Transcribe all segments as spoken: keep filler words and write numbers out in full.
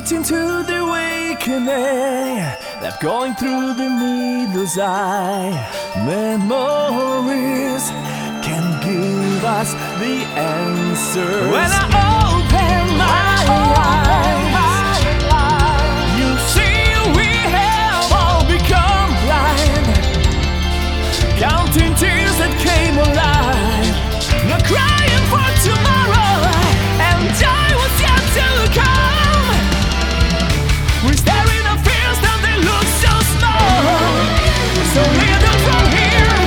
into the awakening, left going through the needle's eye. Memories can give us the answers. When I open my eyes, you see we have all become blind, counting tears that came alive, not crying for tomorrow, and joy was yet to come. We're staring at fears that they look so small, so lead them from here.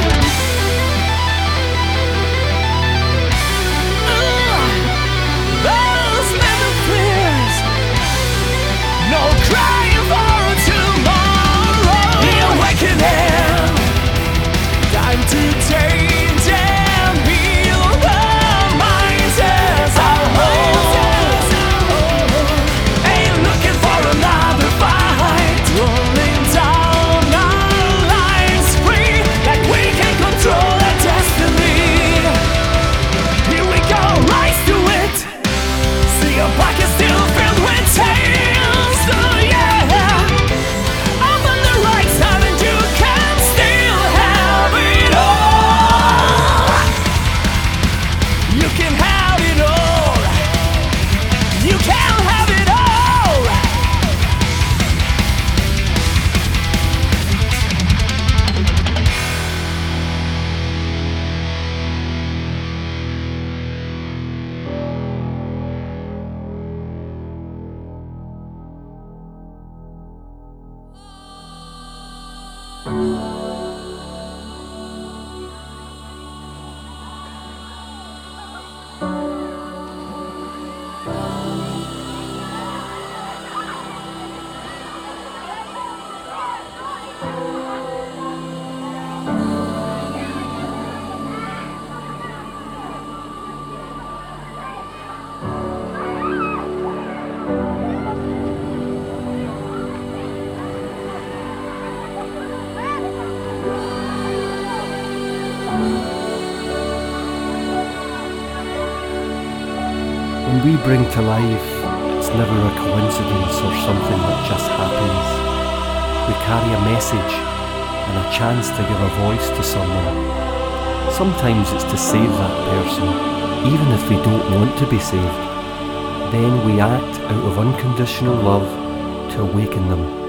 uh, Those little fears, no crying for tomorrow. The awakening, time to change and heal our minds as a whole. Ain't looking for another fight, rolling down our lives free, like we can control our destiny. Here we go, rise to it. See your pocket still filled with tales. Oh yeah, I'm on the right side and you can still have it all. You can have it all. You can have it all. When we bring to life, it's never a coincidence or something that just happens. We carry a message and a chance to give a voice to someone. Sometimes it's to save that person, even if they don't want to be saved. Then we act out of unconditional love to awaken them.